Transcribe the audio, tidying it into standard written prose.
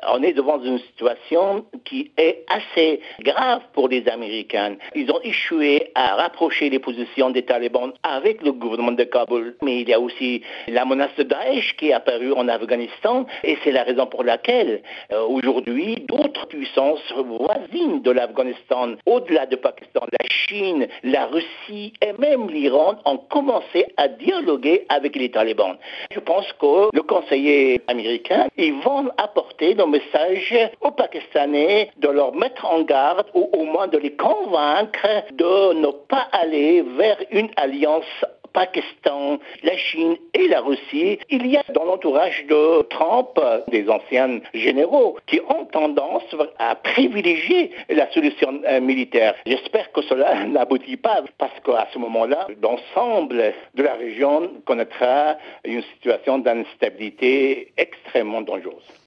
on est devant une situation qui est assez grave pour les Américains. Ils ont échoué à rapprocher les positions des talibans avec le gouvernement de Kaboul. Mais il y a aussi la menace de Daesh qui est apparue en Afghanistan et c'est la raison pour laquelle aujourd'hui d'autres puissances voisines de l'Afghanistan, au-delà de Pakistan, la Chine, la Russie et même l'Iran ont commencé à dialoguer avec les talibans. Je pense que le conseiller américain, ils vont apporter le message aux Pakistanais de leur mettre en garde ou au moins de les convaincre de ne pas aller vers une alliance Pakistan, la Chine et la Russie. Il y a dans l'entourage de Trump des anciens généraux qui ont tendance à privilégier la solution militaire. J'espère que cela n'aboutit pas parce qu'à ce moment-là, l'ensemble de la région connaîtra une situation d'instabilité extrêmement dangereuse.